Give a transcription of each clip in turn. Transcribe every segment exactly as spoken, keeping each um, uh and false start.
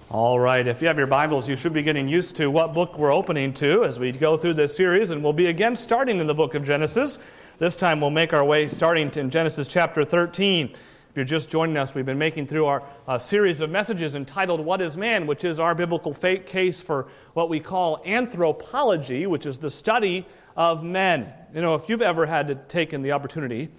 All right, if you have your Bibles, you should be getting used to what book we're opening to as we go through this series, and we'll be again starting in the book of Genesis. This time we'll make our way starting in Genesis chapter thirteen. If you're just joining us, we've been making through our uh, series of messages entitled What is Man?, which is our biblical faith case for what we call anthropology, which is the study of men. You know, if you've ever had to taken the opportunity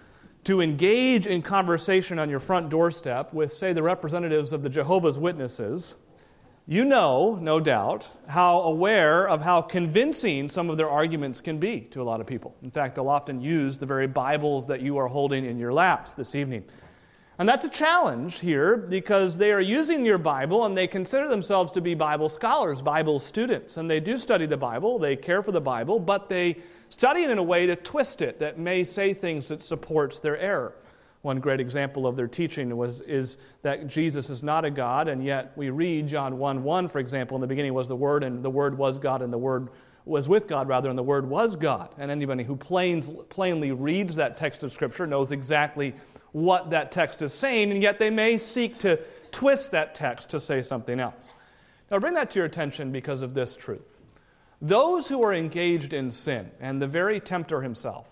to engage in conversation on your front doorstep with, say, the representatives of the Jehovah's Witnesses, you know, no doubt, how aware of how convincing some of their arguments can be to a lot of people. In fact, they'll often use the very Bibles that you are holding in your laps this evening. And that's a challenge here because they are using your Bible and they consider themselves to be Bible scholars, Bible students. And they do study the Bible, they care for the Bible, but they study it in a way to twist it that may say things that supports their error. One great example of their teaching was is that Jesus is not a God, and yet we read John one one, for example, in the beginning was the Word, and the Word was God, and the Word was with God, rather, and the Word was God. And anybody who plains, plainly reads that text of Scripture knows exactly what that text is saying, and yet they may seek to twist that text to say something else. Now, bring that to your attention because of this truth. Those who are engaged in sin, and the very tempter himself,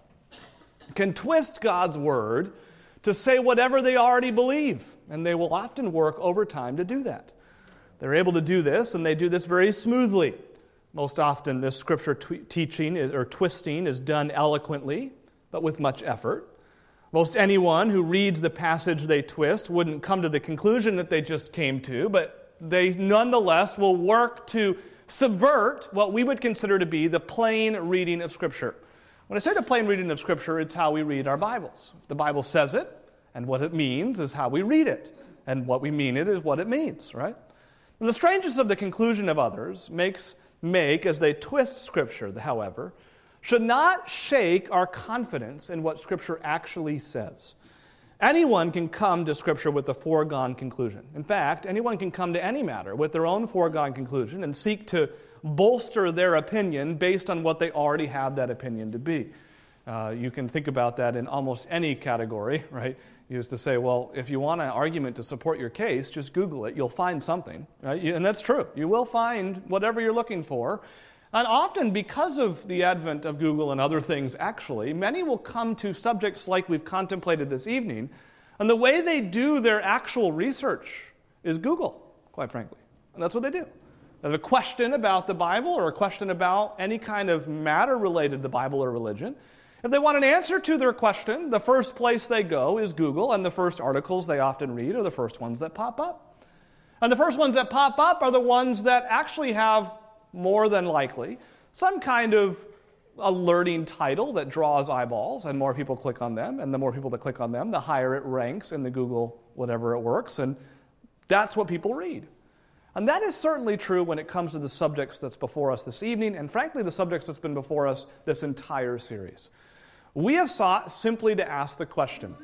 can twist God's Word to say whatever they already believe, and they will often work overtime to do that. They're able to do this, and they do this very smoothly. Most often, this Scripture t- teaching is, or twisting is done eloquently, but with much effort. Most anyone who reads the passage they twist wouldn't come to the conclusion that they just came to, but they nonetheless will work to subvert what we would consider to be the plain reading of Scripture. When I say the plain reading of Scripture, it's how we read our Bibles. If the Bible says it, and what it means is how we read it, and what we mean it is what it means, right? And the strangeness of the conclusion of others makes make, as they twist Scripture, however, should not shake our confidence in what Scripture actually says. Anyone can come to Scripture with a foregone conclusion. In fact, anyone can come to any matter with their own foregone conclusion and seek to bolster their opinion based on what they already have that opinion to be. Uh, you can think about that in almost any category, right? You used to say, well, if you want an argument to support your case, just Google it. You'll find something, right? And that's true. You will find whatever you're looking for. And often, because of the advent of Google and other things, actually, many will come to subjects like we've contemplated this evening, and the way they do their actual research is Google, quite frankly. And that's what they do. They have a question about the Bible or a question about any kind of matter related to the Bible or religion. If they want an answer to their question, the first place they go is Google, and the first articles they often read are the first ones that pop up. And the first ones that pop up are the ones that actually have, more than likely, some kind of alerting title that draws eyeballs, and more people click on them, and the more people that click on them, the higher it ranks in the Google whatever it works, and that's what people read. And that is certainly true when it comes to the subjects that's before us this evening, and frankly, the subjects that's been before us this entire series. We have sought simply to ask the question,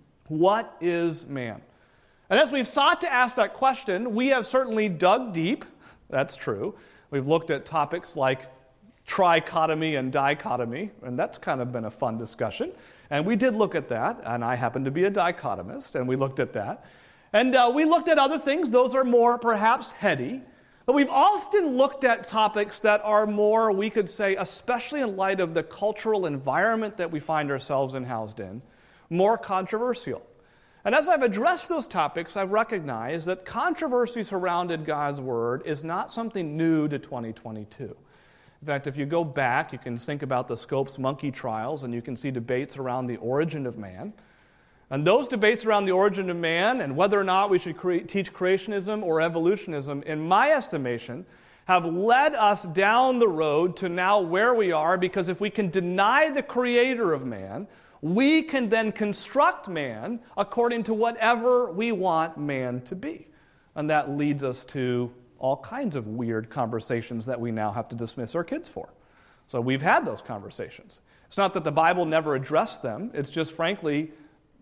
what is man? And as we've sought to ask that question, we have certainly dug deep. That's true. We've looked at topics like trichotomy and dichotomy, and that's kind of been a fun discussion. And we did look at that, and I happen to be a dichotomist, and we looked at that. And uh, we looked at other things. Those are more, perhaps, heady. But we've often looked at topics that are more, we could say, especially in light of the cultural environment that we find ourselves in, housed in, more controversial. And as I've addressed those topics, I've recognized that controversy surrounding God's Word is not something new to twenty twenty-two. In fact, if you go back, you can think about the Scopes monkey trials, and you can see debates around the origin of man. And those debates around the origin of man and whether or not we should cre- teach creationism or evolutionism, in my estimation, have led us down the road to now where we are, because if we can deny the creator of man, we can then construct man according to whatever we want man to be. And that leads us to all kinds of weird conversations that we now have to dismiss our kids for. So we've had those conversations. It's not that the Bible never addressed them. It's just, frankly,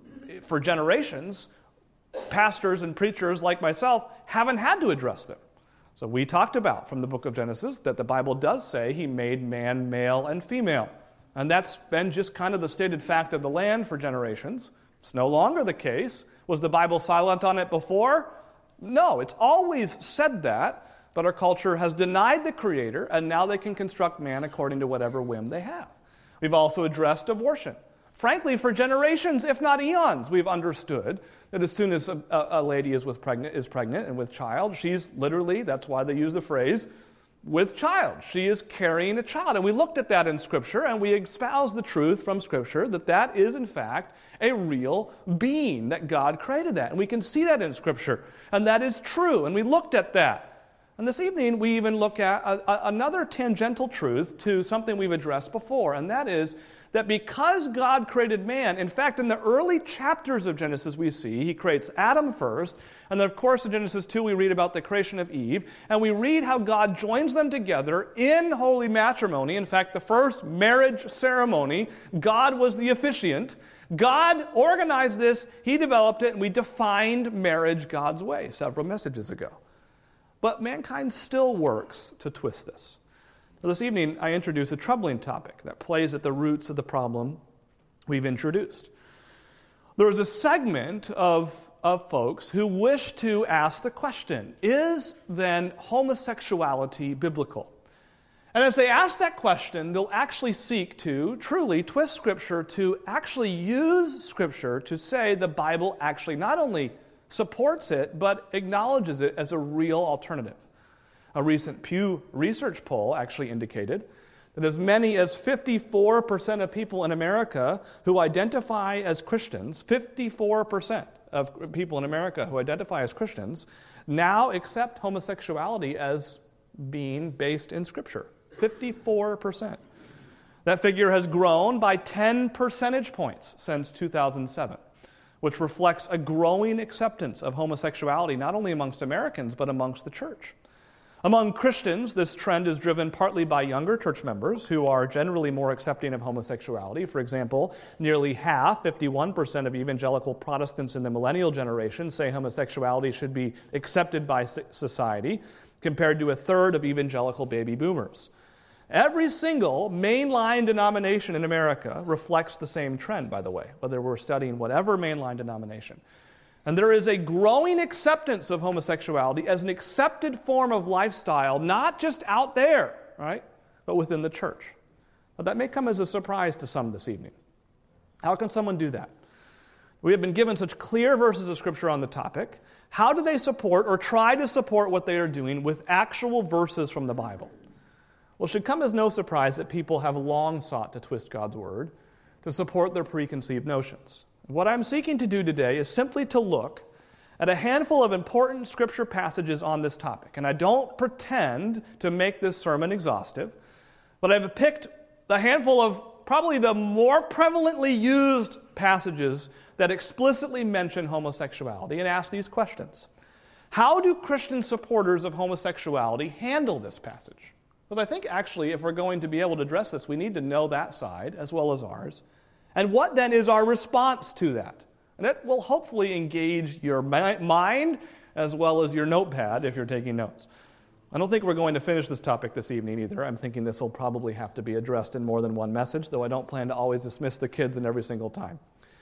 for generations, pastors and preachers like myself haven't had to address them. So we talked about from the book of Genesis that the Bible does say he made man male and female. And that's been just kind of the stated fact of the land for generations. It's no longer the case. Was the Bible silent on it before? No, it's always said that, but our culture has denied the Creator, and now they can construct man according to whatever whim they have. We've also addressed abortion. Frankly, for generations, if not eons, we've understood that as soon as a, a lady is with pregnant, is pregnant and with child, she's literally, that's why they use the phrase, with child. She is carrying a child. And we looked at that in Scripture, and we espoused the truth from Scripture that that is, in fact, a real being, that God created that. And we can see that in Scripture. And that is true. And we looked at that. And this evening, we even look at a, a, another tangential truth to something we've addressed before, and that is that because God created man, in fact, in the early chapters of Genesis we see, he creates Adam first, and then of course in Genesis two we read about the creation of Eve, and we read how God joins them together in holy matrimony. In fact, the first marriage ceremony, God was the officiant. God organized this, he developed it, and we defined marriage God's way several messages ago. But mankind still works to twist this. Now, this evening, I introduce a troubling topic that plays at the roots of the problem we've introduced. There is a segment of, of folks who wish to ask the question, is then homosexuality biblical? And if they ask that question, they'll actually seek to truly twist Scripture to actually use Scripture to say the Bible actually not only supports it, but acknowledges it as a real alternative. A recent Pew Research poll actually indicated that as many as fifty-four percent of people in America who identify as Christians, fifty-four percent of people in America who identify as Christians, now accept homosexuality as being based in Scripture. fifty-four percent. That figure has grown by ten percentage points since two thousand seven. Which reflects a growing acceptance of homosexuality, not only amongst Americans, but amongst the church. Among Christians, this trend is driven partly by younger church members who are generally more accepting of homosexuality. For example, nearly half, fifty-one percent of evangelical Protestants in the millennial generation say homosexuality should be accepted by society, compared to a third of evangelical baby boomers. Every single mainline denomination in America reflects the same trend, by the way, whether we're studying whatever mainline denomination. And there is a growing acceptance of homosexuality as an accepted form of lifestyle, not just out there, right, but within the church. But that may come as a surprise to some this evening. How can someone do that? We have been given such clear verses of Scripture on the topic. How do they support or try to support what they are doing with actual verses from the Bible? Well, it should come as no surprise that people have long sought to twist God's Word to support their preconceived notions. What I'm seeking to do today is simply to look at a handful of important Scripture passages on this topic. And I don't pretend to make this sermon exhaustive, but I've picked a handful of probably the more prevalently used passages that explicitly mention homosexuality and ask these questions. How do Christian supporters of homosexuality handle this passage? Because I think actually if we're going to be able to address this, we need to know that side as well as ours. And what then is our response to that? And that will hopefully engage your mind as well as your notepad if you're taking notes. I don't think we're going to finish this topic this evening either. I'm thinking this will probably have to be addressed in more than one message, though I don't plan to always dismiss the kids in every single time.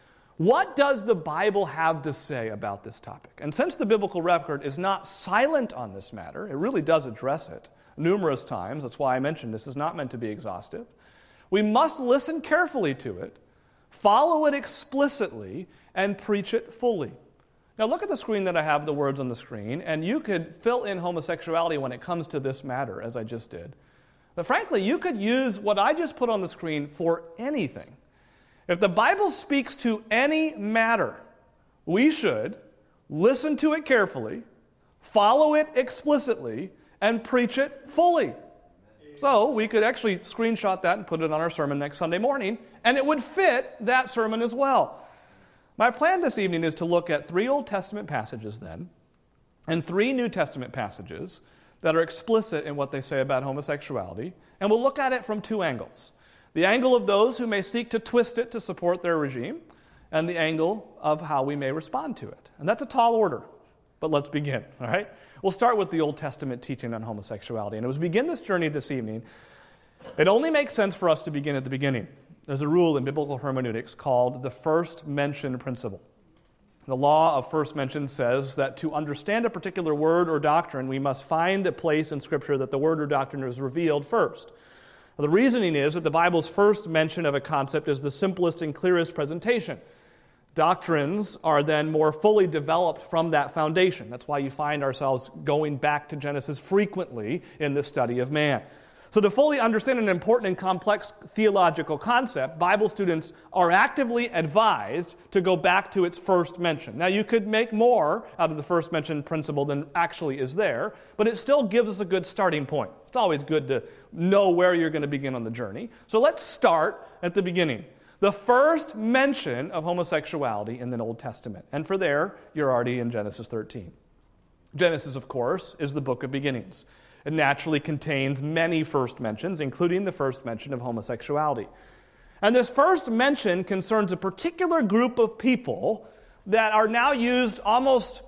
What does the Bible have to say about this topic? And since the biblical record is not silent on this matter, it really does address it numerous times. That's why I mentioned this is not meant to be exhaustive. We must listen carefully to it, follow it explicitly, and preach it fully. Now look at the screen that I have, the words on the screen, and you could fill in homosexuality when it comes to this matter, as I just did. But frankly, you could use what I just put on the screen for anything. If the Bible speaks to any matter, we should listen to it carefully, follow it explicitly, and preach it fully. So we could actually screenshot that and put it on our sermon next Sunday morning, and it would fit that sermon as well. My plan this evening is to look at three Old Testament passages then, and three New Testament passages that are explicit in what they say about homosexuality, and we'll look at it from two angles. The angle of those who may seek to twist it to support their regime, and the angle of how we may respond to it. And that's a tall order, but let's begin, all right? We'll start with the Old Testament teaching on homosexuality. And as we begin this journey this evening, it only makes sense for us to begin at the beginning. There's a rule in biblical hermeneutics called the first mention principle. The law of first mention says that to understand a particular word or doctrine, we must find a place in Scripture that the word or doctrine is revealed first. The reasoning is that the Bible's first mention of a concept is the simplest and clearest presentation. Doctrines are then more fully developed from that foundation. That's why you find ourselves going back to Genesis frequently in the study of man. So to fully understand an important and complex theological concept, Bible students are actively advised to go back to its first mention. Now, you could make more out of the first mention principle than actually is there, but it still gives us a good starting point. It's always good to know where you're going to begin on the journey. So let's start at the beginning. The first mention of homosexuality in the Old Testament. And for there, you're already in Genesis thirteen. Genesis, of course, is the book of beginnings. It naturally contains many first mentions, including the first mention of homosexuality. And this first mention concerns a particular group of people that are now used almost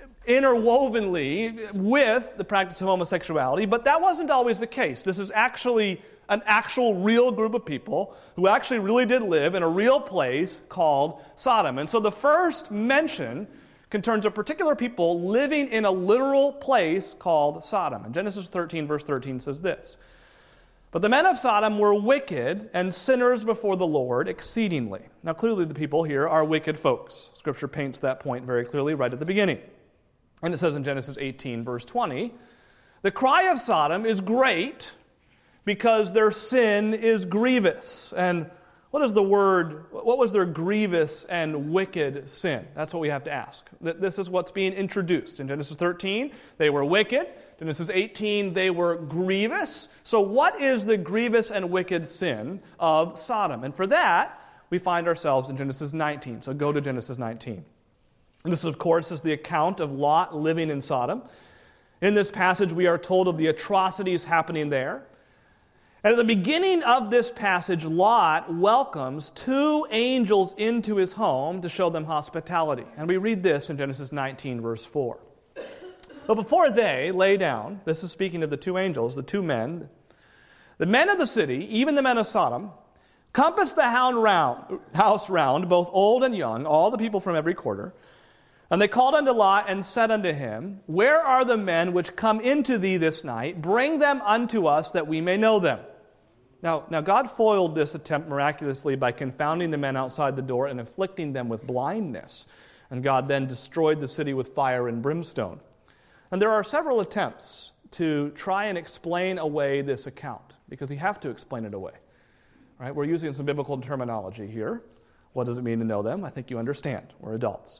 interwovenly with the practice of homosexuality, but that wasn't always the case. This is actually an actual real group of people who actually really did live in a real place called Sodom. And so the first mention concerns a particular people living in a literal place called Sodom. And Genesis thirteen, verse thirteen says this: "But the men of Sodom were wicked and sinners before the Lord exceedingly." Now clearly the people here are wicked folks. Scripture paints that point very clearly right at the beginning. And it says in Genesis eighteen, verse twenty, "The cry of Sodom is great because their sin is grievous." And what is the word, what was their grievous and wicked sin? That's what we have to ask. This is what's being introduced. In Genesis thirteen, they were wicked. Genesis eighteen, they were grievous. So what is the grievous and wicked sin of Sodom? And for that, we find ourselves in Genesis nineteen. So go to Genesis nineteen. And this, of course, is the account of Lot living in Sodom. In this passage, we are told of the atrocities happening there. And at the beginning of this passage, Lot welcomes two angels into his home to show them hospitality. And we read this in Genesis nineteen, verse four. "But before they lay down," this is speaking of the two angels, the two men, "the men of the city, even the men of Sodom, compassed the house round, both old and young, all the people from every quarter. And they called unto Lot and said unto him, Where are the men which come into thee this night? Bring them unto us that we may know them." Now, now God foiled this attempt miraculously by confounding the men outside the door and afflicting them with blindness. And God then destroyed the city with fire and brimstone. And there are several attempts to try and explain away this account, because you have to explain it away. Right? We're using some biblical terminology here. What does it mean to know them? I think you understand. We're adults.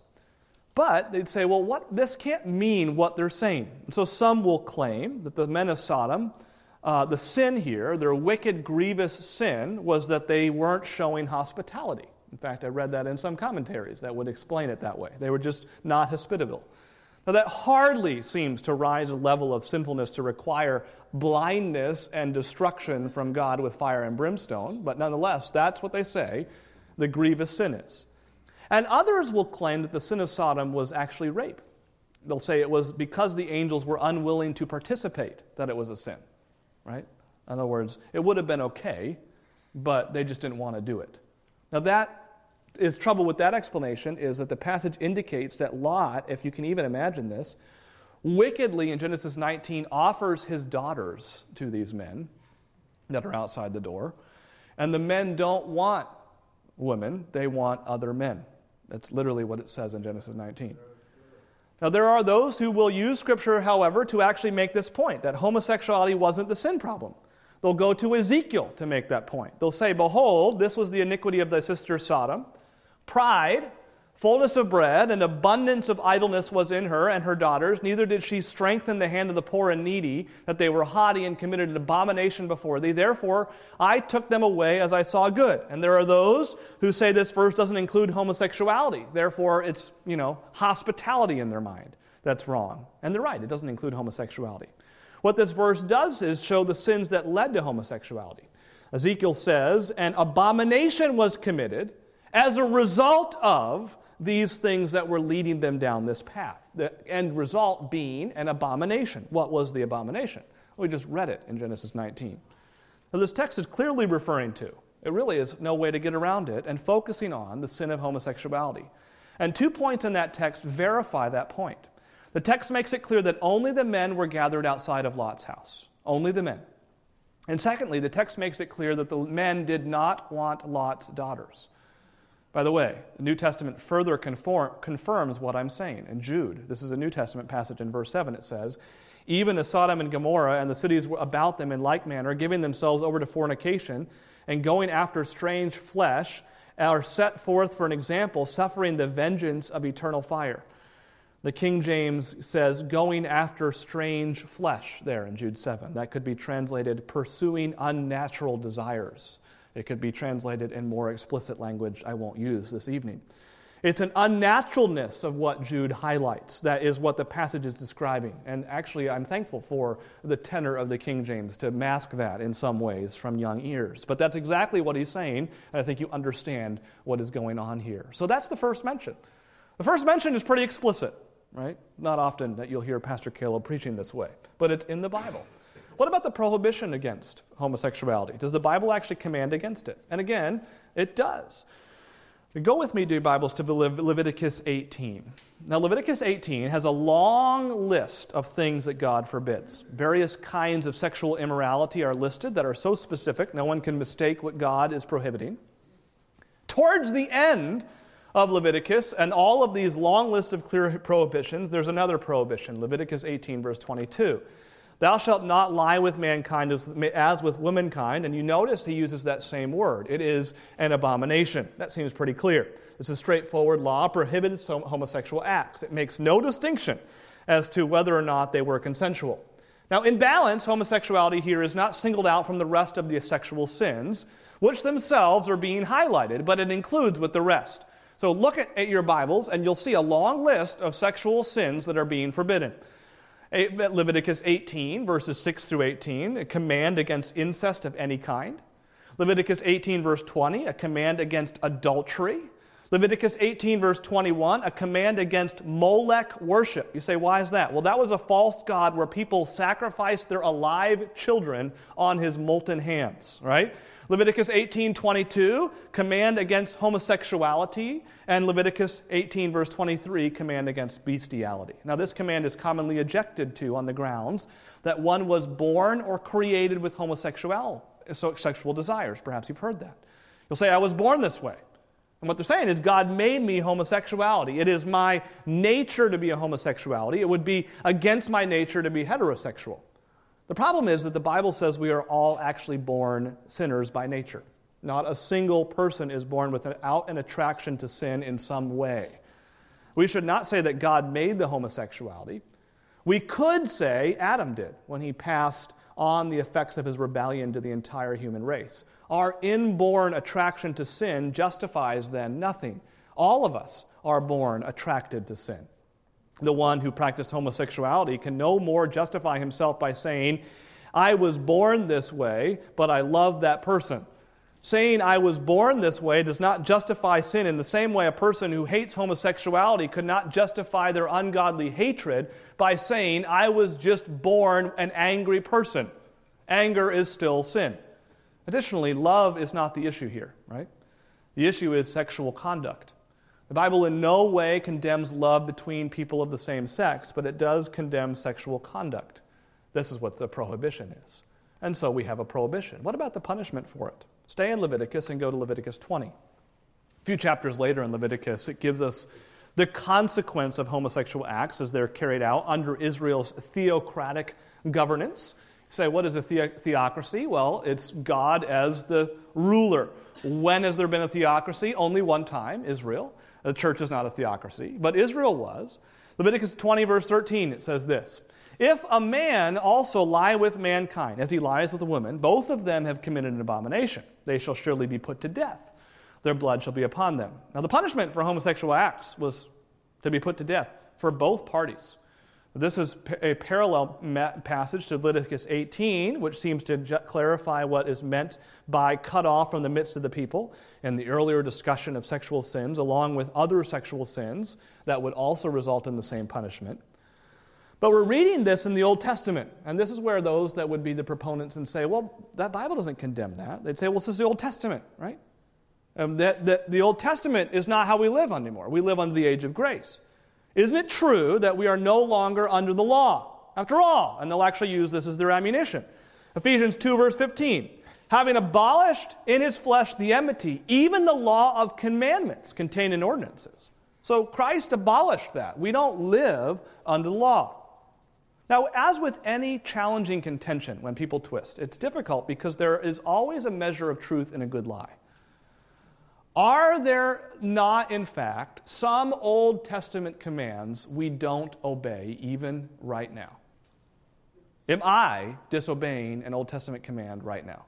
But they'd say, well, what this can't mean what they're saying. And so some will claim that the men of Sodom, uh, the sin here, their wicked, grievous sin, was that they weren't showing hospitality. In fact, I read that in some commentaries that would explain it that way. They were just not hospitable. Now, that hardly seems to rise a level of sinfulness to require blindness and destruction from God with fire and brimstone, but nonetheless, that's what they say the grievous sin is. And others will claim that the sin of Sodom was actually rape. They'll say it was because the angels were unwilling to participate that it was a sin, right? In other words, it would have been okay, but they just didn't want to do it. Now that is trouble with that explanation is that the passage indicates that Lot, if you can even imagine this, wickedly in Genesis nineteen offers his daughters to these men that are outside the door. And the men don't want women, they want other men. That's literally what it says in Genesis nineteen. Now there are those who will use Scripture, however, to actually make this point, that homosexuality wasn't the sin problem. They'll go to Ezekiel to make that point. They'll say, behold, this was the iniquity of thy sister Sodom. Pride, fullness of bread, and abundance of idleness was in her and her daughters. Neither did she strengthen the hand of the poor and needy, that they were haughty and committed an abomination before thee. Therefore, I took them away as I saw good. And there are those who say this verse doesn't include homosexuality. Therefore, it's, you know, hospitality in their mind. That's wrong. And they're right. It doesn't include homosexuality. What this verse does is show the sins that led to homosexuality. Ezekiel says, an abomination was committed as a result of these things that were leading them down this path. The end result being an abomination. What was the abomination? We just read it in Genesis nineteen. Now this text is clearly referring to, it really is no way to get around it, and focusing on the sin of homosexuality. And two points in that text verify that point. The text makes it clear that only the men were gathered outside of Lot's house. Only the men. And secondly, the text makes it clear that the men did not want Lot's daughters. By the way, the New Testament further conform, confirms what I'm saying. In Jude, this is a New Testament passage in verse seven, it says, even as Sodom and Gomorrah and the cities about them in like manner, giving themselves over to fornication and going after strange flesh, are set forth for an example, suffering the vengeance of eternal fire. The King James says, going after strange flesh there in Jude seven. That could be translated, pursuing unnatural desires. It could be translated in more explicit language I won't use this evening. It's an unnaturalness of what Jude highlights. That is what the passage is describing. And actually, I'm thankful for the tenor of the King James to mask that in some ways from young ears. But that's exactly what he's saying, and I think you understand what is going on here. So that's the first mention. The first mention is pretty explicit, right? Not often that you'll hear Pastor Caleb preaching this way, but it's in the Bible. What about the prohibition against homosexuality? Does the Bible actually command against it? And again, it does. Go with me, dear Bibles, to Leviticus eighteen. Now, Leviticus eighteen has a long list of things that God forbids. Various kinds of sexual immorality are listed that are so specific no one can mistake what God is prohibiting. Towards the end of Leviticus and all of these long lists of clear prohibitions, there's another prohibition, Leviticus eighteen, verse twenty-two. Thou shalt not lie with mankind as with womankind. And you notice he uses that same word. It is an abomination. That seems pretty clear. This is straightforward law, prohibits homosexual acts. It makes no distinction as to whether or not they were consensual. Now, in balance, homosexuality here is not singled out from the rest of the sexual sins, which themselves are being highlighted, but it includes with the rest. So look at, at your Bibles, and you'll see a long list of sexual sins that are being forbidden. Leviticus eighteen, verses six through eighteen, a command against incest of any kind. Leviticus eighteen, verse twenty, a command against adultery. Leviticus eighteen, verse twenty-one, a command against Molech worship. You say, why is that? Well, that was a false god where people sacrificed their alive children on his molten hands, right? Leviticus eighteen, twenty-two, command against homosexuality, and Leviticus eighteen, verse twenty-three, command against bestiality. Now, this command is commonly objected to on the grounds that one was born or created with homosexual so sexual desires. Perhaps you've heard that. You'll say, I was born this way. And what they're saying is God made me homosexuality. It is my nature to be a homosexuality. It would be against my nature to be heterosexual. The problem is that the Bible says we are all actually born sinners by nature. Not a single person is born without an attraction to sin in some way. We should not say that God made the homosexuality. We could say Adam did when he passed on the effects of his rebellion to the entire human race. Our inborn attraction to sin justifies then nothing. All of us are born attracted to sin. The one who practiced homosexuality can no more justify himself by saying, I was born this way, but I love that person. Saying I was born this way does not justify sin in the same way a person who hates homosexuality could not justify their ungodly hatred by saying I was just born an angry person. Anger is still sin. Additionally, love is not the issue here, right? The issue is sexual conduct. The Bible in no way condemns love between people of the same sex, but it does condemn sexual conduct. This is what the prohibition is. And so we have a prohibition. What about the punishment for it? Stay in Leviticus and go to Leviticus twenty. A few chapters later in Leviticus, it gives us the consequence of homosexual acts as they're carried out under Israel's theocratic governance. You say, what is a the- theocracy? Well, it's God as the ruler. When has there been a theocracy? Only one time, Israel. The church is not a theocracy, but Israel was. Leviticus twenty, verse thirteen, it says this, If a man also lie with mankind, as he lieth with a woman, both of them have committed an abomination. They shall surely be put to death. Their blood shall be upon them. Now, the punishment for homosexual acts was to be put to death for both parties. This is a parallel passage to Leviticus eighteen, which seems to clarify what is meant by cut off from the midst of the people in the earlier discussion of sexual sins, along with other sexual sins that would also result in the same punishment. But we're reading this in the Old Testament, and this is where those that would be the proponents and say, well, that Bible doesn't condemn that. They'd say, well, this is the Old Testament, right? Um, that, that the Old Testament is not how we live anymore. We live under the age of grace. Isn't it true that we are no longer under the law? After all, and they'll actually use this as their ammunition. Ephesians two, verse fifteen. Having abolished in his flesh the enmity, even the law of commandments contained in ordinances. So Christ abolished that. We don't live under the law. Now, as with any challenging contention when people twist, it's difficult because there is always a measure of truth in a good lie. Are there not, in fact, some Old Testament commands we don't obey even right now? Am I disobeying an Old Testament command right now?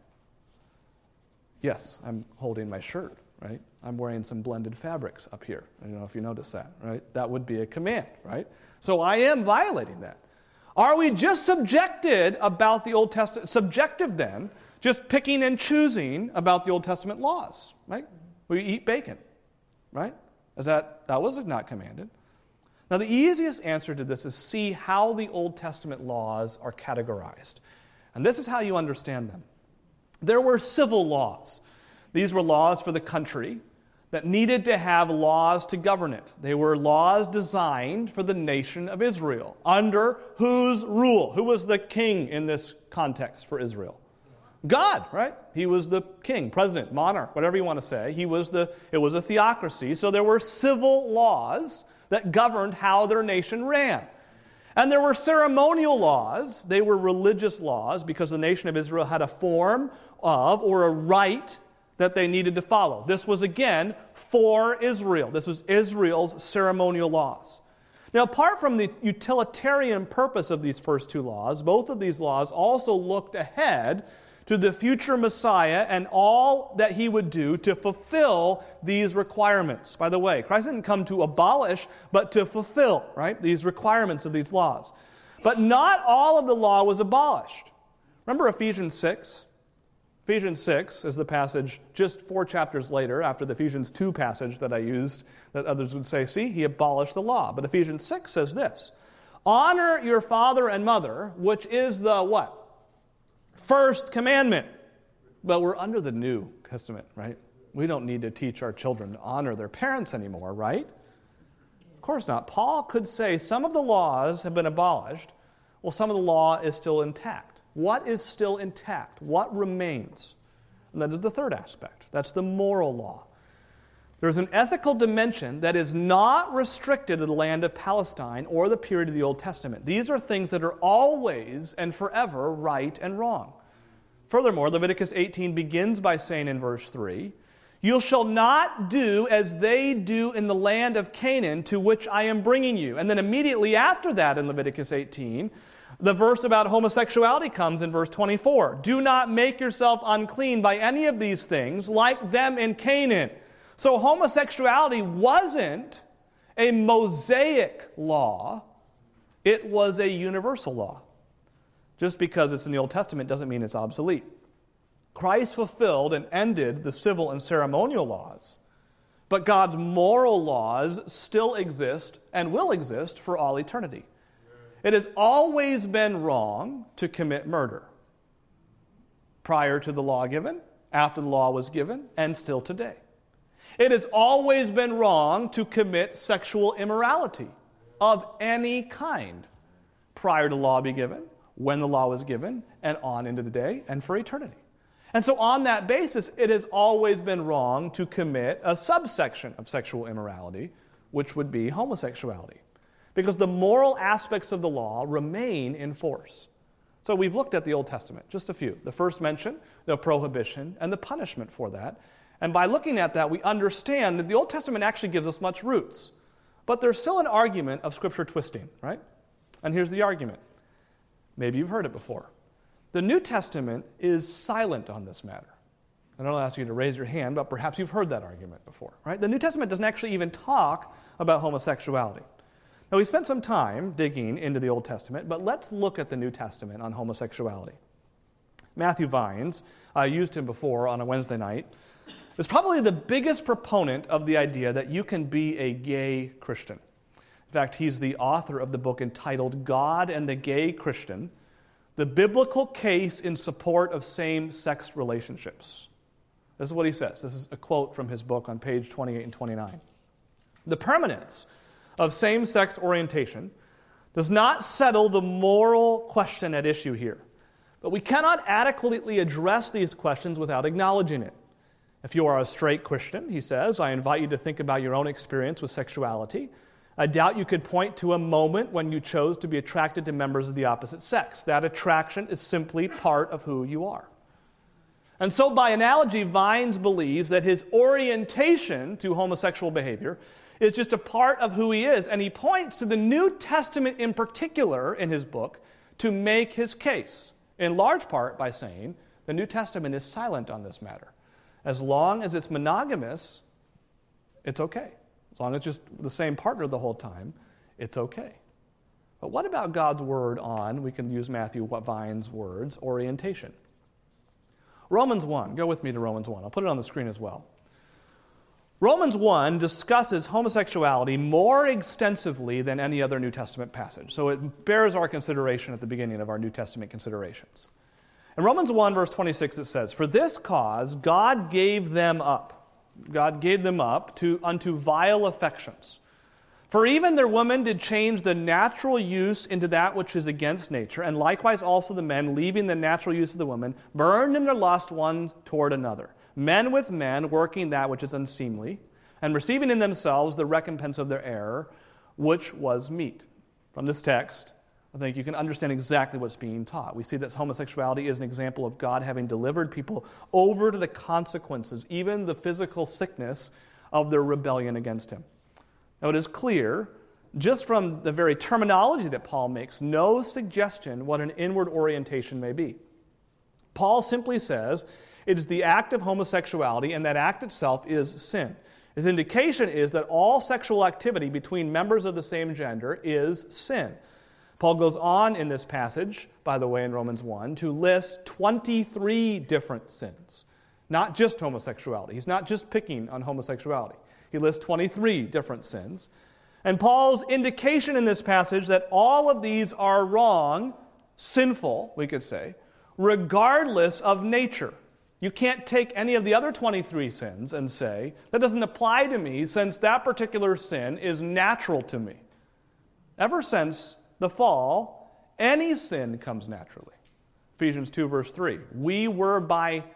Yes, I'm holding my shirt, right? I'm wearing some blended fabrics up here. I don't know if you noticed that, right? That would be a command, right? So I am violating that. Are we just subjected about the Old Testament, subjective then, just picking and choosing about the Old Testament laws, right? We eat bacon, right? Is that, that was not commanded. Now, the easiest answer to this is see how the Old Testament laws are categorized. And this is how you understand them. There were civil laws. These were laws for the country that needed to have laws to govern it. They were laws designed for the nation of Israel. Under whose rule? Who was the king in this context for Israel? God, right? He was the king, president, monarch, whatever you want to say. He was the, it was a theocracy. So there were civil laws that governed how their nation ran. And there were ceremonial laws. They were religious laws because the nation of Israel had a form of or a rite that they needed to follow. This was, again, for Israel. This was Israel's ceremonial laws. Now, apart from the utilitarian purpose of these first two laws, both of these laws also looked ahead to the future Messiah and all that he would do to fulfill these requirements. By the way, Christ didn't come to abolish, but to fulfill, right, these requirements of these laws. But not all of the law was abolished. Remember Ephesians six? Ephesians six is the passage just four chapters later, after the Ephesians two passage that I used, that others would say, see, he abolished the law. But Ephesians six says this, honor your father and mother, which is the what? First commandment. But we're under the New Testament, right? We don't need to teach our children to honor their parents anymore, right? Of course not. Paul could say some of the laws have been abolished. Well, some of the law is still intact. What is still intact? What remains? And that is the third aspect. That's the moral law. There's an ethical dimension that is not restricted to the land of Palestine or the period of the Old Testament. These are things that are always and forever right and wrong. Furthermore, Leviticus eighteen begins by saying in verse three, you shall not do as they do in the land of Canaan to which I am bringing you. And then immediately after that in Leviticus eighteen, the verse about homosexuality comes in verse twenty-four. Do not make yourself unclean by any of these things like them in Canaan. So homosexuality wasn't a Mosaic law. It was a universal law. Just because it's in the Old Testament doesn't mean it's obsolete. Christ fulfilled and ended the civil and ceremonial laws, but God's moral laws still exist and will exist for all eternity. It has always been wrong to commit murder. Prior to the law given, after the law was given, and still today. It has always been wrong to commit sexual immorality of any kind prior to law be given, when the law was given, and on into the day, and for eternity. And so on that basis, it has always been wrong to commit a subsection of sexual immorality, which would be homosexuality, because the moral aspects of the law remain in force. So we've looked at the Old Testament, just a few. The first mention, the prohibition, and the punishment for that. And by looking at that, we understand that the Old Testament actually gives us much roots. But there's still an argument of Scripture twisting, right? And here's the argument. Maybe you've heard it before. The New Testament is silent on this matter. I don't ask you to raise your hand, but perhaps you've heard that argument before, right? The New Testament doesn't actually even talk about homosexuality. Now, we spent some time digging into the Old Testament, but let's look at the New Testament on homosexuality. Matthew Vines, I used him before on a Wednesday night, is probably the biggest proponent of the idea that you can be a gay Christian. In fact, he's the author of the book entitled God and the Gay Christian, the biblical case in support of same-sex relationships. This is what he says. This is a quote from his book on page twenty-eight and twenty-nine. The permanence of same-sex orientation does not settle the moral question at issue here. But we cannot adequately address these questions without acknowledging it. If you are a straight Christian, he says, I invite you to think about your own experience with sexuality. I doubt you could point to a moment when you chose to be attracted to members of the opposite sex. That attraction is simply part of who you are. And so, by analogy, Vines believes that his orientation to homosexual behavior is just a part of who he is. And he points to the New Testament in particular in his book to make his case, in large part by saying the New Testament is silent on this matter. As long as it's monogamous, it's okay. As long as it's just the same partner the whole time, it's okay. But what about God's word on, we can use Matthew Vine's words, orientation? Romans one, go with me to Romans one. I'll put it on the screen as well. Romans one discusses homosexuality more extensively than any other New Testament passage. So it bears our consideration at the beginning of our New Testament considerations. In Romans one, verse twenty-six, it says, For this cause God gave them up. God gave them up to unto vile affections. For even their women did change the natural use into that which is against nature, and likewise also the men, leaving the natural use of the woman, burned in their lust one toward another. Men with men, working that which is unseemly, and receiving in themselves the recompense of their error, which was meat. From this text, I think you can understand exactly what's being taught. We see that homosexuality is an example of God having delivered people over to the consequences, even the physical sickness of their rebellion against him. Now it is clear, just from the very terminology that Paul makes, no suggestion what an inward orientation may be. Paul simply says it is the act of homosexuality, and that act itself is sin. His indication is that all sexual activity between members of the same gender is sin. Paul goes on in this passage, by the way, in Romans one, to list twenty-three different sins. Not just homosexuality. He's not just picking on homosexuality. He lists twenty-three different sins. And Paul's indication in this passage that all of these are wrong, sinful, we could say, regardless of nature. You can't take any of the other twenty-three sins and say, that doesn't apply to me since that particular sin is natural to me. Ever since the fall, any sin comes naturally. Ephesians two, verse three. We were by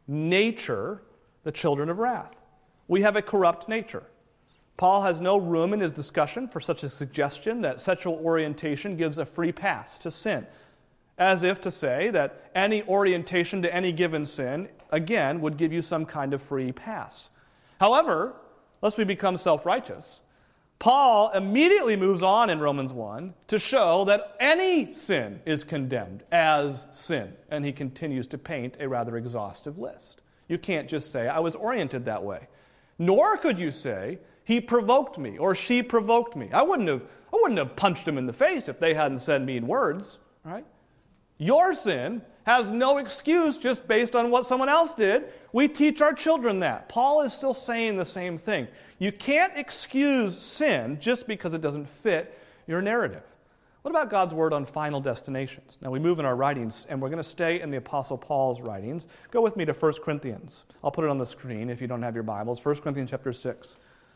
nature the children of wrath. We have a corrupt nature. Paul has no room in his discussion for such a suggestion that sexual orientation gives a free pass to sin, as if to say that any orientation to any given sin, again, would give you some kind of free pass. However, lest we become self-righteous, Paul immediately moves on in Romans one to show that any sin is condemned as sin, and he continues to paint a rather exhaustive list. You can't just say, I was oriented that way. Nor could you say, he provoked me or she provoked me. I wouldn't have, I wouldn't have punched him in the face if they hadn't said mean words. Right? Your sin has no excuse just based on what someone else did. We teach our children that. Paul is still saying the same thing. You can't excuse sin just because it doesn't fit your narrative. What about God's word on final destinations? Now we move in our writings, and we're going to stay in the Apostle Paul's writings. Go with me to First Corinthians. I'll put it on the screen if you don't have your Bibles. First Corinthians chapter six.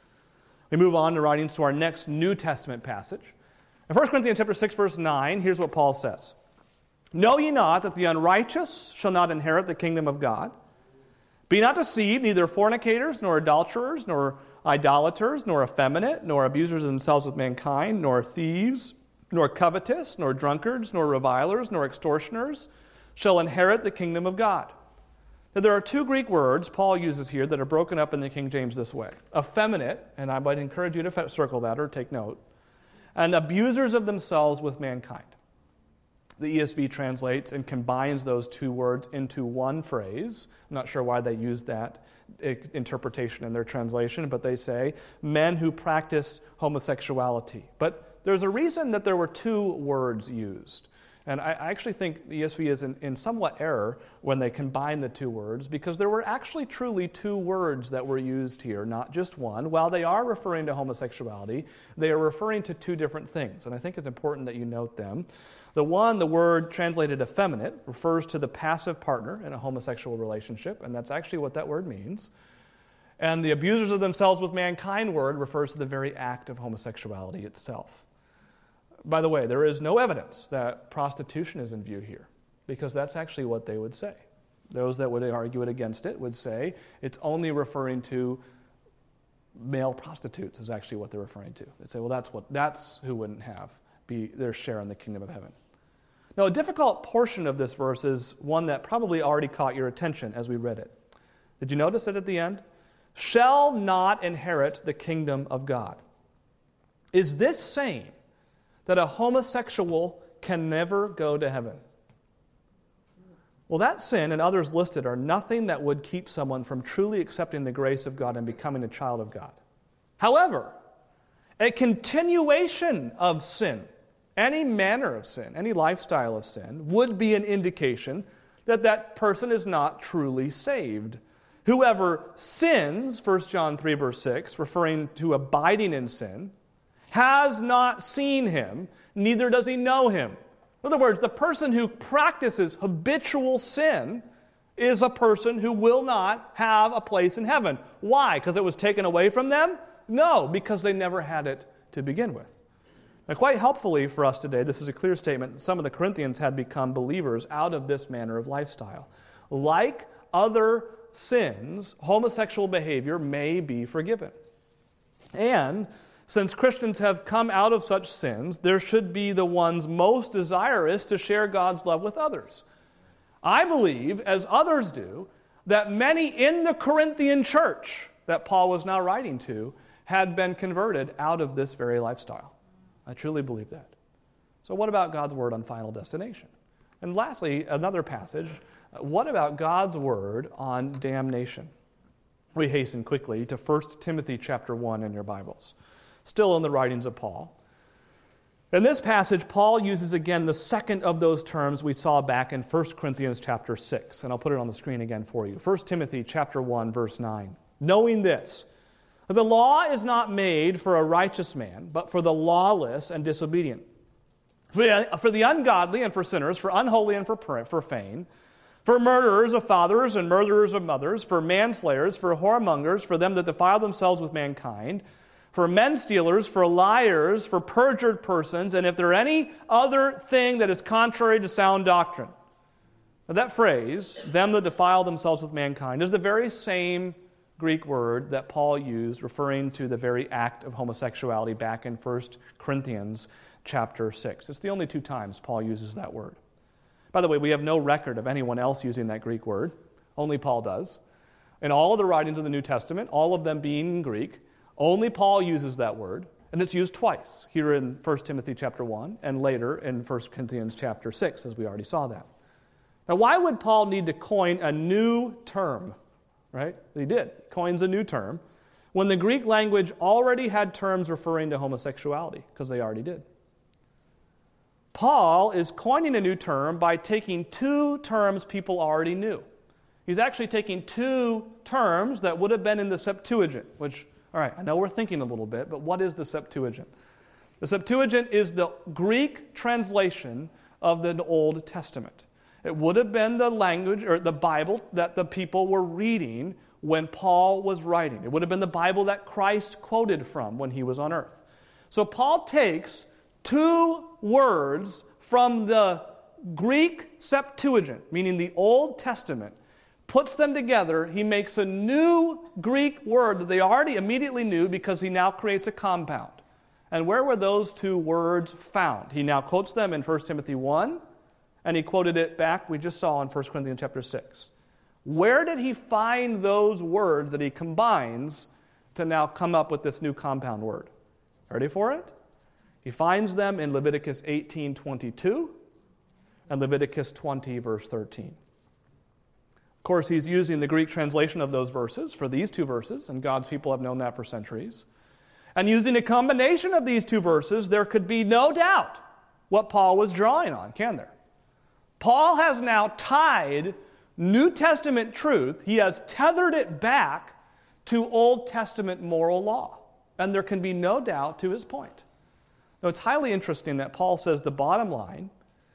We move on to writings to our next New Testament passage. In First Corinthians chapter six, verse nine, here's what Paul says. Know ye not that the unrighteous shall not inherit the kingdom of God? Be not deceived, neither fornicators, nor adulterers, nor idolaters, nor effeminate, nor abusers of themselves with mankind, nor thieves, nor covetous, nor drunkards, nor revilers, nor extortioners shall inherit the kingdom of God. Now, there are two Greek words Paul uses here that are broken up in the King James this way. Effeminate, and I might encourage you to circle that or take note, and abusers of themselves with mankind. The E S V translates and combines those two words into one phrase. I'm not sure why they use that interpretation in their translation, but they say, men who practice homosexuality. But there's a reason that there were two words used. And I actually think the E S V is in, in somewhat error when they combine the two words, because there were actually truly two words that were used here, not just one. While they are referring to homosexuality, they are referring to two different things. And I think it's important that you note them. The one, the word translated effeminate, refers to the passive partner in a homosexual relationship, and that's actually what that word means. And the abusers of themselves with mankind word refers to the very act of homosexuality itself. By the way, there is no evidence that prostitution is in view here, because that's actually what they would say. Those that would argue it against it would say it's only referring to male prostitutes is actually what they're referring to. They say, well, that's what that's who wouldn't have be their share in the kingdom of heaven. Now, a difficult portion of this verse is one that probably already caught your attention as we read it. Did you notice it at the end? Shall not inherit the kingdom of God. Is this saying that a homosexual can never go to heaven? Well, that sin and others listed are nothing that would keep someone from truly accepting the grace of God and becoming a child of God. However, a continuation of sin, any manner of sin, any lifestyle of sin, would be an indication that that person is not truly saved. Whoever sins, First John three, verse six, referring to abiding in sin, has not seen him, neither does he know him. In other words, the person who practices habitual sin is a person who will not have a place in heaven. Why? Because it was taken away from them? No, because they never had it to begin with. Now, quite helpfully for us today, this is a clear statement that some of the Corinthians had become believers out of this manner of lifestyle. Like other sins, homosexual behavior may be forgiven. And since Christians have come out of such sins, there should be the ones most desirous to share God's love with others. I believe, as others do, that many in the Corinthian church that Paul was now writing to had been converted out of this very lifestyle. I truly believe that. So what about God's word on final destination? And lastly, another passage. What about God's word on damnation? We hasten quickly to First Timothy chapter one in your Bibles. Still in the writings of Paul. In this passage, Paul uses again the second of those terms we saw back in First Corinthians chapter six. And I'll put it on the screen again for you. First Timothy chapter one, verse nine. Knowing this, the law is not made for a righteous man, but for the lawless and disobedient. For the, for the ungodly and for sinners, for unholy and for profane, for murderers of fathers and murderers of mothers, for manslayers, for whoremongers, for them that defile themselves with mankind, for men stealers, for liars, for perjured persons, and if there any other thing that is contrary to sound doctrine. Now that phrase, them that defile themselves with mankind, is the very same Greek word that Paul used referring to the very act of homosexuality back in First Corinthians chapter six. It's the only two times Paul uses that word. By the way, we have no record of anyone else using that Greek word. Only Paul does. In all of the writings of the New Testament, all of them being in Greek, only Paul uses that word, and it's used twice, here in First Timothy chapter one and later in First Corinthians chapter six, as we already saw that. Now, why would Paul need to coin a new term, right? He did, coins a new term, when the Greek language already had terms referring to homosexuality, because they already did. Paul is coining a new term by taking two terms people already knew. He's actually taking two terms that would have been in the Septuagint, which all right, I know we're thinking a little bit, but what is the Septuagint? The Septuagint is the Greek translation of the Old Testament. It would have been the language or the Bible that the people were reading when Paul was writing. It would have been the Bible that Christ quoted from when he was on earth. So Paul takes two words from the Greek Septuagint, meaning the Old Testament, puts them together. He makes a new Greek word that they already immediately knew because he now creates a compound. And where were those two words found? He now quotes them in First Timothy one, and he quoted it back, we just saw in First Corinthians chapter six. Where did he find those words that he combines to now come up with this new compound word? Ready for it? He finds them in Leviticus eighteen twenty-two and Leviticus twenty, verse thirteen. Of course, he's using the Greek translation of those verses for these two verses, and God's people have known that for centuries. And using a combination of these two verses, there could be no doubt what Paul was drawing on, can there? Paul has now tied New Testament truth, he has tethered it back to Old Testament moral law. And there can be no doubt to his point. Now, it's highly interesting that Paul says the bottom line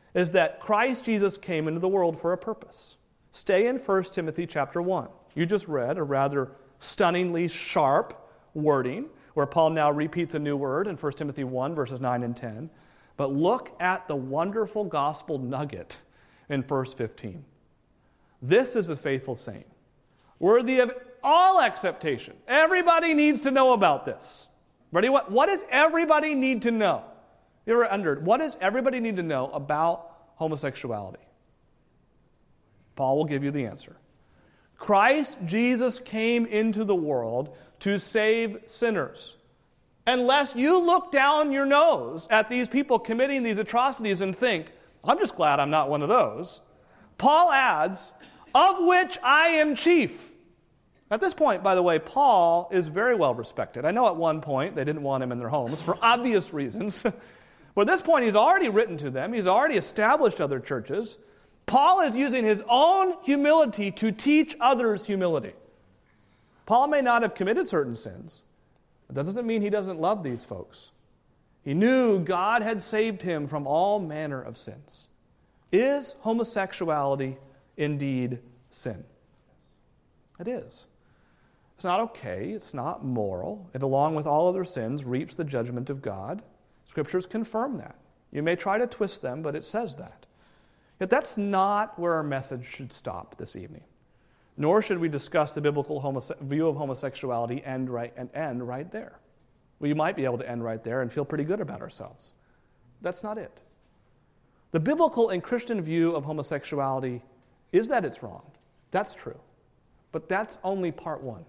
is that Christ Jesus came into the world for a purpose. Stay in First Timothy chapter one. You just read a rather stunningly sharp wording where Paul now repeats a new word in First Timothy one, verses nine and ten. But look at the wonderful gospel nugget in verse fifteen. This is a faithful saying, worthy of all acceptation. Everybody needs to know about this. Ready? What, what does everybody need to know? You ever wondered, what does everybody need to know about homosexuality? Paul will give you the answer. Christ Jesus came into the world to save sinners. Unless you look down your nose at these people committing these atrocities and think, I'm just glad I'm not one of those, Paul adds, of which I am chief. At this point, by the way, Paul is very well respected. I know at one point they didn't want him in their homes for obvious reasons. But at this point, he's already written to them. He's already established other churches. Paul is using his own humility to teach others humility. Paul may not have committed certain sins, but that doesn't mean he doesn't love these folks. He knew God had saved him from all manner of sins. Is homosexuality indeed sin? It is. It's not okay. It's not moral. It, along with all other sins, reaps the judgment of God. Scriptures confirm that. You may try to twist them, but it says that. Yet that's not where our message should stop this evening. Nor should we discuss the biblical homose- view of homosexuality end right, and end right there. We might be able to end right there and feel pretty good about ourselves. That's not it. The biblical and Christian view of homosexuality is that it's wrong. That's true. But that's only part one.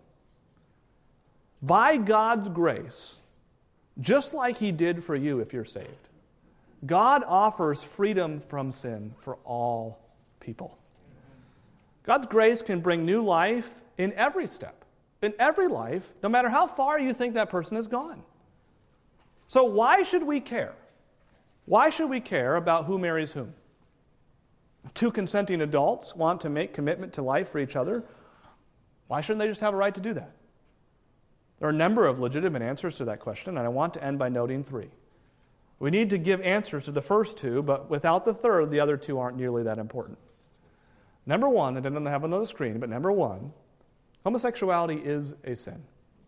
By God's grace, just like he did for you if you're saved, God offers freedom from sin for all people. God's grace can bring new life in every step, in every life, no matter how far you think that person has gone. So why should we care? Why should we care about who marries whom? If two consenting adults want to make commitment to life for each other, why shouldn't they just have a right to do that? There are a number of legitimate answers to that question, and I want to end by noting three. We need to give answers to the first two, but without the third, the other two aren't nearly that important. Number one, I didn't have another screen, but number one, homosexuality is a sin.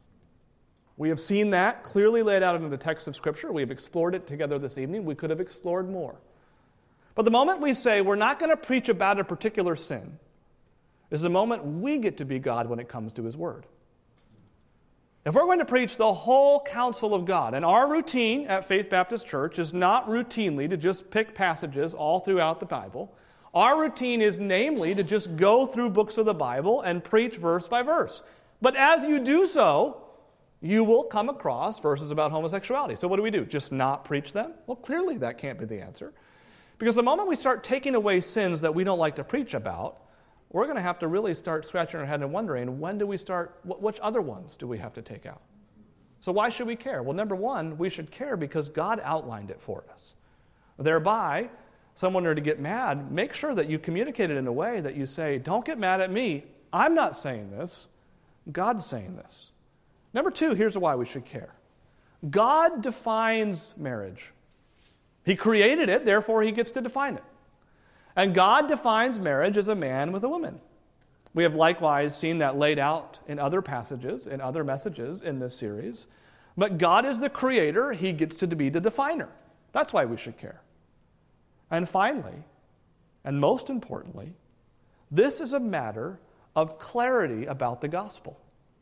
We have seen that clearly laid out in the text of Scripture. We have explored it together this evening. We could have explored more. But the moment we say we're not going to preach about a particular sin is the moment we get to be God when it comes to His Word. If we're going to preach the whole counsel of God, and our routine at Faith Baptist Church is not routinely to just pick passages all throughout the Bible. Our routine is namely to just go through books of the Bible and preach verse by verse. But as you do so, you will come across verses about homosexuality. So what do we do? Just not preach them? Well, clearly that can't be the answer. Because the moment we start taking away sins that we don't like to preach about, we're going to have to really start scratching our head and wondering, when do we start, which other ones do we have to take out? So why should we care? Well, number one, we should care because God outlined it for us. Thereby, someone were to get mad, make sure that you communicate it in a way that you say, don't get mad at me. I'm not saying this. God's saying this. Number two, here's why we should care. God defines marriage. He created it, therefore he gets to define it. And God defines marriage as a man with a woman. We have likewise seen that laid out in other passages, in other messages in this series. But God is the creator. He gets to be the definer. That's why we should care. And finally, and most importantly, this is a matter of clarity about the gospel.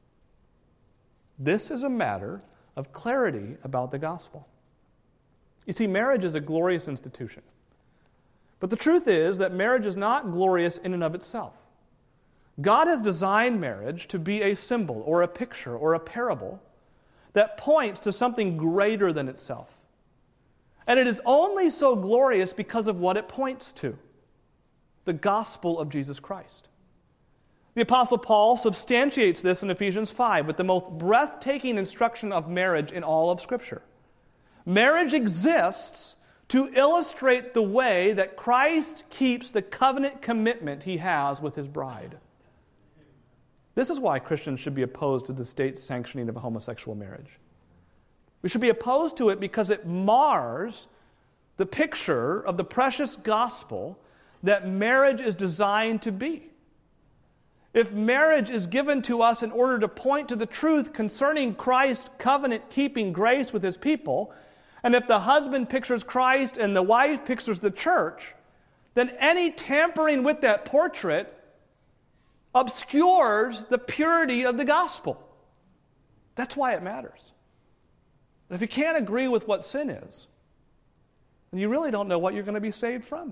This is a matter of clarity about the gospel. You see, marriage is a glorious institution. But the truth is that marriage is not glorious in and of itself. God has designed marriage to be a symbol or a picture or a parable that points to something greater than itself. And it is only so glorious because of what it points to, the gospel of Jesus Christ. The Apostle Paul substantiates this in Ephesians five with the most breathtaking instruction of marriage in all of Scripture. Marriage exists to illustrate the way that Christ keeps the covenant commitment he has with his bride. This is why Christians should be opposed to the state's sanctioning of a homosexual marriage. We should be opposed to it because it mars the picture of the precious gospel that marriage is designed to be. If marriage is given to us in order to point to the truth concerning Christ's covenant-keeping grace with his people, and if the husband pictures Christ and the wife pictures the church, then any tampering with that portrait obscures the purity of the gospel. That's why it matters. And if you can't agree with what sin is, then you really don't know what you're going to be saved from.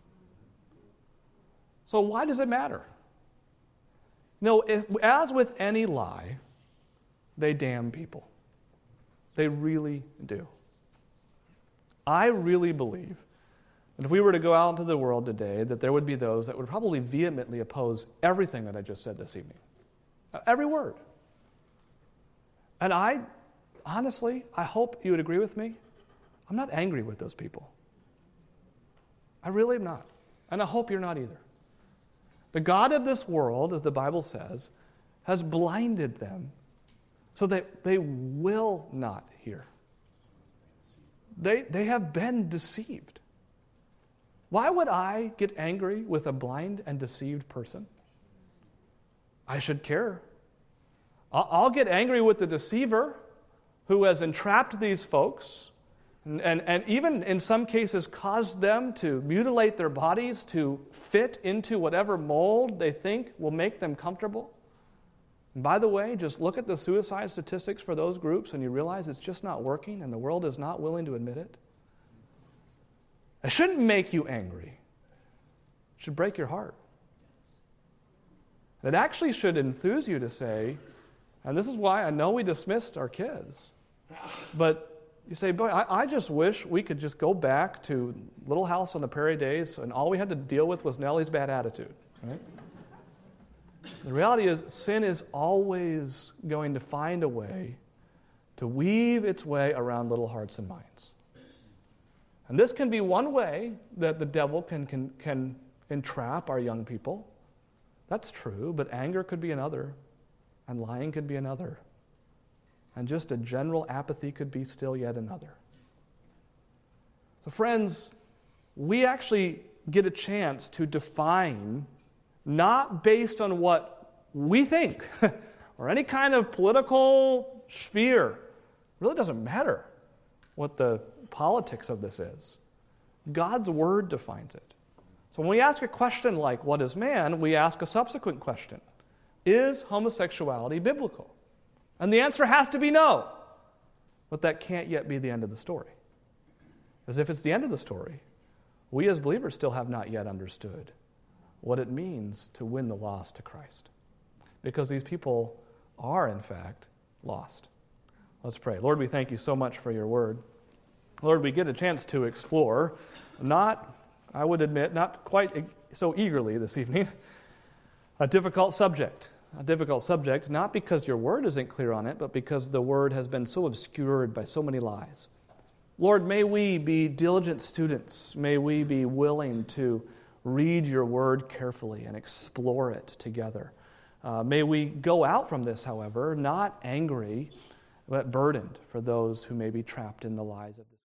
So why does it matter? No, if, as with any lie, they damn people. They really do. I really believe that if we were to go out into the world today, that there would be those that would probably vehemently oppose everything that I just said this evening. Every word. And I, honestly, I hope you would agree with me. I'm not angry with those people. I really am not. And I hope you're not either. The God of this world, as the Bible says, has blinded them so that they will not hear. They, they have been deceived. Why would I get angry with a blind and deceived person? I should care. I'll, I'll get angry with the deceiver who has entrapped these folks and, and, and even in some cases caused them to mutilate their bodies to fit into whatever mold they think will make them comfortable. And by the way, just look at the suicide statistics for those groups and you realize it's just not working and the world is not willing to admit it. It shouldn't make you angry. It should break your heart. It actually should enthuse you to say, and this is why I know we dismissed our kids, but you say, boy, I, I just wish we could just go back to Little House on the Prairie days and all we had to deal with was Nellie's bad attitude, right? The reality is sin is always going to find a way to weave its way around little hearts and minds. And this can be one way that the devil can, can, can entrap our young people. That's true, but anger could be another, and lying could be another, and just a general apathy could be still yet another. So friends, we actually get a chance to define, not based on what we think, or any kind of political sphere. It really doesn't matter what the politics of this is. God's Word defines it. So when we ask a question like, what is man? We ask a subsequent question. Is homosexuality biblical? And the answer has to be no. But that can't yet be the end of the story. As if it's the end of the story, we as believers still have not yet understood what it means to win the lost to Christ. Because these people are, in fact, lost. Let's pray. Lord, we thank you so much for your word. Lord, we get a chance to explore, not, I would admit, not quite so eagerly this evening, a difficult subject. A difficult subject, not because your word isn't clear on it, but because the word has been so obscured by so many lies. Lord, may we be diligent students. May we be willing to read your word carefully and explore it together. Uh, may we go out from this, however, not angry, but burdened for those who may be trapped in the lies of this.